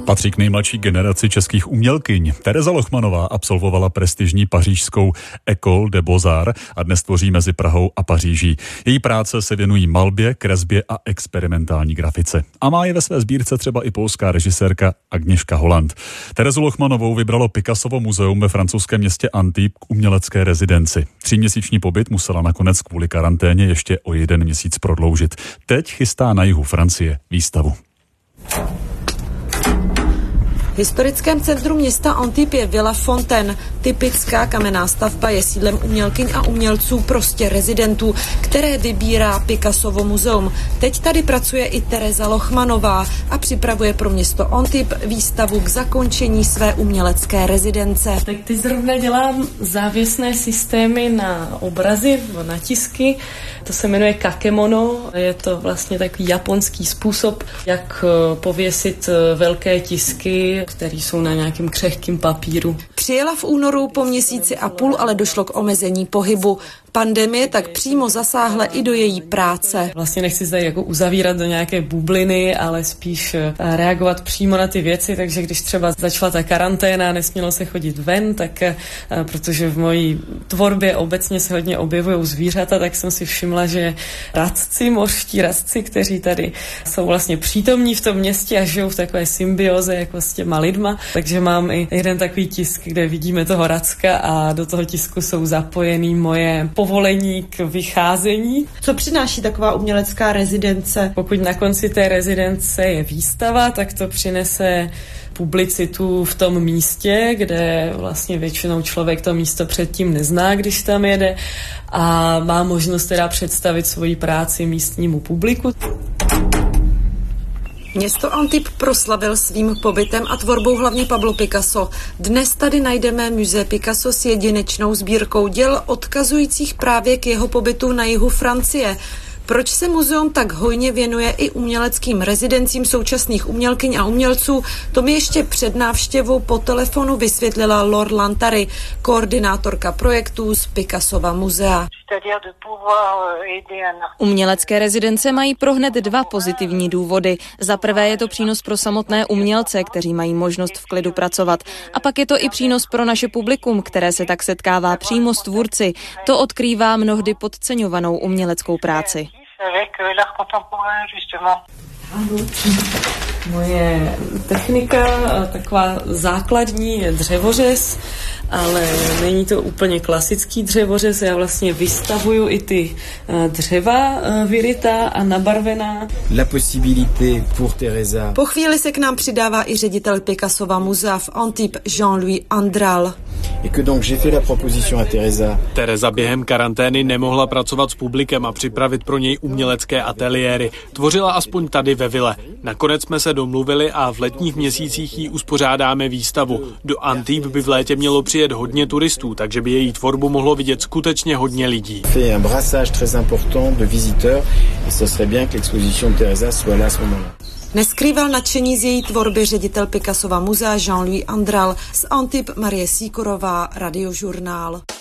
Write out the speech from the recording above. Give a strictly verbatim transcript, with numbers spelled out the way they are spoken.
Patří k nejmladší generaci českých umělkyň. Tereza Lochmanová absolvovala prestižní pařížskou École des Beaux-Arts a dnes tvoří mezi Prahou a Paříží. Její práce se věnují malbě, kresbě a experimentální grafice. A má je ve své sbírce třeba i polská režisérka Agnieszka Holland. Terezu Lochmanovou vybralo Picassovo muzeum ve francouzském městě Antibes k umělecké rezidenci. Tříměsíční pobyt musela nakonec kvůli karanténě ještě o jeden měsíc prodloužit. Teď chystá na jihu Francie výstavu. V historickém centru města Antibes je Villa Fontaine. Typická kamenná stavba je sídlem umělkyň a umělců, prostě rezidentů, které vybírá Picassovo muzeum. Teď tady pracuje i Tereza Lochmanová a připravuje pro město Antibes výstavu k zakončení své umělecké rezidence. Tak teď zrovna dělám závěsné systémy na obrazy, na tisky. To se jmenuje kakemono. Je to vlastně takový japonský způsob, jak pověsit velké tisky, které jsou na nějakém křehkém papíru. Přijela v únoru po měsíci a půl, ale došlo k omezení pohybu. Pandemie tak přímo zasáhla i do její práce. Vlastně nechci se jako uzavírat do nějaké bubliny, ale spíš reagovat přímo na ty věci, takže když třeba začala ta karanténa, nesmělo se chodit ven, tak protože v mojí tvorbě obecně se hodně objevují zvířata, tak jsem si všimla, že radci, mořští radci, kteří tady jsou vlastně přítomní v tom městě a žijou v takové symbioze jako s těma lidma, takže mám i jeden takový tisk, kde vidíme toho racka a do toho tisku jsou zapojený moje povolení k vycházení. Co přináší taková umělecká rezidence? Pokud na konci té rezidence je výstava, tak to přinese publicitu v tom místě, kde vlastně většinou člověk to místo předtím nezná, když tam jede, a má možnost teda představit svoji práci místnímu publiku. Město Antibes proslavil svým pobytem a tvorbou hlavně Pablo Picasso. Dnes tady najdeme Musée Picasso s jedinečnou sbírkou děl odkazujících právě k jeho pobytu na jihu Francie. Proč se muzeum tak hojně věnuje i uměleckým rezidencím současných umělkyň a umělců, to mi ještě před návštěvou po telefonu vysvětlila Laure Lantary, koordinátorka projektů z Picassova muzea. Umělecké rezidence mají pro hned dva pozitivní důvody. Za prvé je to přínos pro samotné umělce, kteří mají možnost v klidu pracovat. A pak je to i přínos pro naše publikum, které se tak setkává přímo s tvůrci. To odkrývá mnohdy podceňovanou uměleckou práci. Moje technika, taková základní, je dřevořez, ale není to úplně klasický dřevořez. Já vlastně vystavuju i ty dřeva vyrytá a nabarvená. La possibilité pour Teresa. Po chvíli se k nám přidává i ředitel Picassova muzea v Antibes Jean-Louis Andral. Et que donc j'ai fait la proposition à Teresa. Tereza během karantény nemohla pracovat s publikem a připravit pro něj umělecké ateliéry. Tvořila aspoň tady ve vile. Nakonec jsme se domluvili a v letních měsících jí uspořádáme výstavu. Do Antibes by v létě mělo přijet hodně turistů, takže by její tvorbu mohlo vidět skutečně hodně lidí. Fait un brassage très important de visiteurs et ce serait bien que l'exposition de Teresa soit là à ce moment-là. Neskrýval nadšení z její tvorby ředitel Picassova muzea Jean-Louis Andral. Z Antibes Marie Sýkorová, Radiožurnál.